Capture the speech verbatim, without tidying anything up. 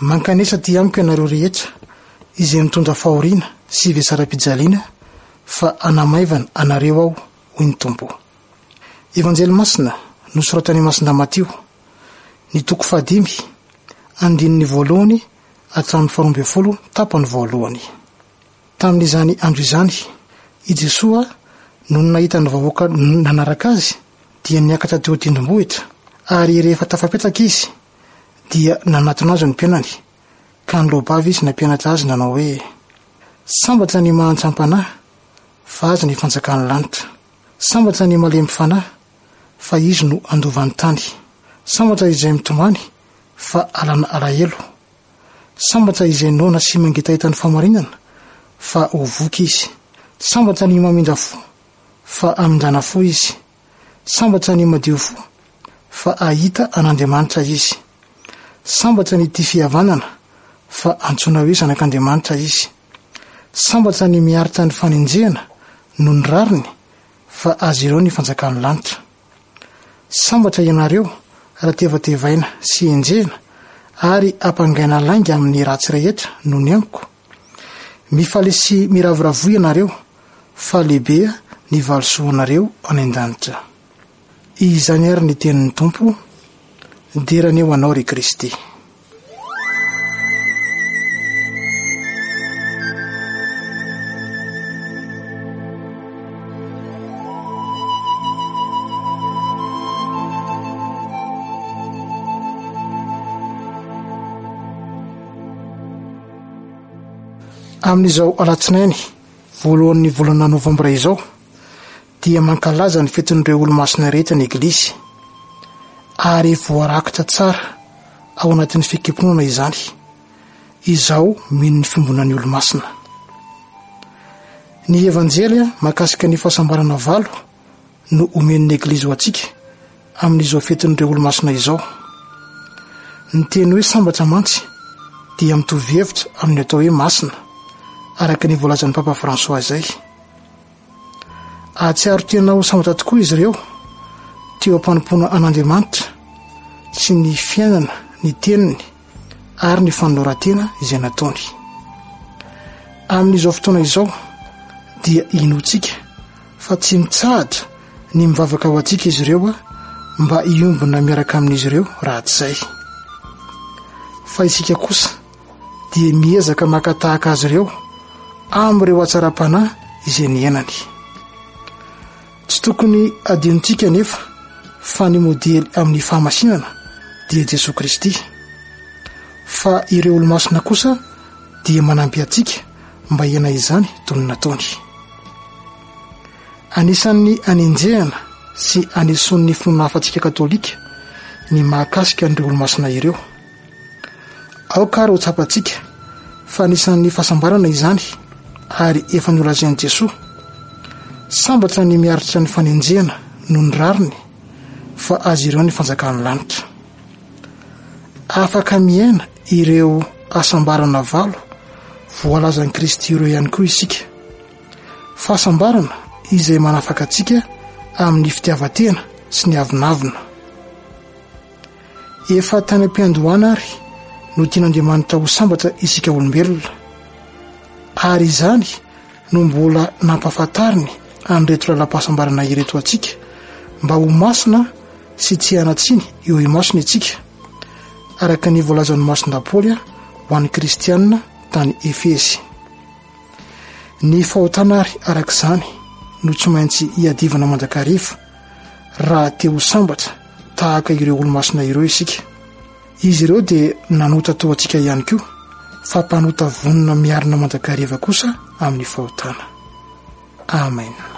Mankanesa ty amiko ianareo rehetra izay mitondra fahoriana sy vesara-pijaliana fa anamaivana anareo ao hoy ny Tompo. Evanjely masina nosoratany Masina Matio ny toko fahadimy andininy voalohany hatramin'ny faharoa ambin'ny folo tapany voalohany. Tamin'izany andro izany i Jesoa no nahita ny vahoaka nanaraka azy dia niakatra teo tendrombohitra, ary rehefa tafapetaka izy dia nanatona azy ny mpianany ka nylobavy izy nampianatra azy nanao hoe: sambatra ny mahantsampanahy fa azy ny fanjakany lanitra, sambatra ny malemy fanahy fa izy no andovan'ny tany, sambatra izay mitomany fa alana alahelo, sambatra izay nona sy mangitahita ny famarinana fa hovoky izy, sambatra ny mamindra fo fa amindrana fo izy, sambatra ny madio fo fa ahita an'Andriamanitra izy, sambatra ny tia fihavanana fa antsona hoe zanak'Andriamanitra izy, sambatra ny miaritra ny fanenjehana no ny rariny fa azy ireo ny fanjakany lanitra. Sambatra ianareo raha tevatevaina sy enjehana ary ampangaina lainga amin'ny ratsy rehetra no ny amiko. Mifaly sy miravoravoa ianareo fa lehibe ny valosoanareo any an-danitra. Izany ary ny tenin'ny Tompo, derany eo anao ry Kristy. Amin'izao alatsinainy voalohan'ny volana novambra izao dia mankalaza ny fetin'ireo olo-masina rehetra ny Eglizy, ary voarakitra tsara ao anatin'ny fikepinoana izany. Izao mino ny fimbonan'ny olo-masina. Ny evanjely mahakasika ny fahasambarana valo no omen'ny Eglizy ho antsika amin'izao fetin'ireo olo-masina izao. Ny teny hoe sambatra mantsy dia mitovy hevitra amin'ny atao hoe masina, araka ny voalazan'ny Papa François izay. Ahatsiaro tena ho sambatra tokoa izy ireo teo ampanompoana an'Andriamanitra sy ny fiainana, ny teniny ary ny fanoratena izay nataony. Amin'izao fotoana izao dia inotsika fa tsy mitsahatra ny mivavaka ho antsika izy ireo mba iombona miaraka amin'izy ireo raha tsy izay. Fa isika kosa dia miezaka makatahaka azy ireo amin'ireo atsara-panahy izay niainany. Tsy tokony adinontsika nefa fa ny modely amin'ny fahamasinana dia Jesosy Kristy, fa ireo olo-masina kosa dia manampy antsika mba hiaina izany toy ny nataony. Anisan'ny anenjehana sy aneson'ny finoana hafantsika katolika ny mahakasika an'ireo olo-masina ireo. Aoka ary ho tsapantsika fa anisan'ny fahasambarana izany ary efa niolazain'i Jesosy, sambatra ny miaritra ny fanenjehana no ny rariny fa azy ireo ny fanjakany lanitra. Afaka miaina ireo asambarana valo voalazan'i Kristy ireo ihany koa isika. Fahasambarana izay manafaka antsika amin'ny fitiavatena sy ny avinavina. Efa tany am-piandohana ary no tian'Andriamanitra ho sambatra isika olombelona, ary izany no mbola nampahafantariny an'ireto lalam-pahasambarana ireto antsika mba ho masina sy tsy hanatsiny eo imasony antsika, araka ny voalazan'ny masina Paoly ho an'ny kristianina tany Efesy. Ny fahotana ary arak'izany no tsy maintsy hiadivana mandrakariva raha te ho sambatra tahaka ireo olo-masina ireo isika. Izy ireo dia nanota tao antsika ihany koa fa mpanota vonona miarina mandrakariva kosa amin'ny fahotana. Amen.